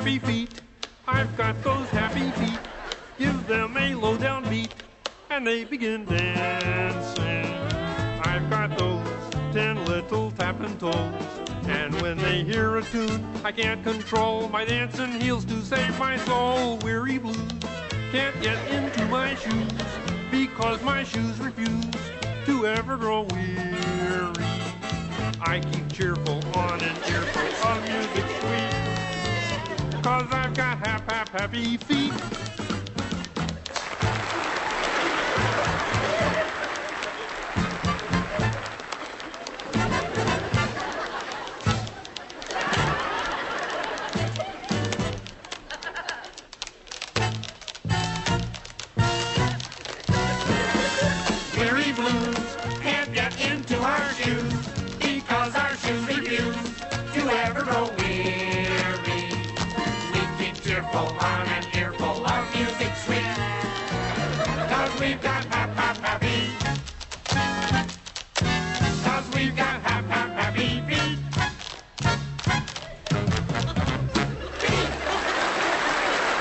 happy feet. I've got those happy feet. Give them a low-down beat, and they begin dancing. I've got those 10 little tapping toes, and when they hear a tune, I can't control my dancing heels to save my soul. Weary blues can't get into my shoes, because my shoes refuse to ever grow weary. I keep cheerful on an earful of music sweet, 'cause I've got happy feet. Weary blues can't get into our shoes, because our shoes refuse to ever grow weary. We keep cheerful on an earful of music sweet, 'cause we've got happy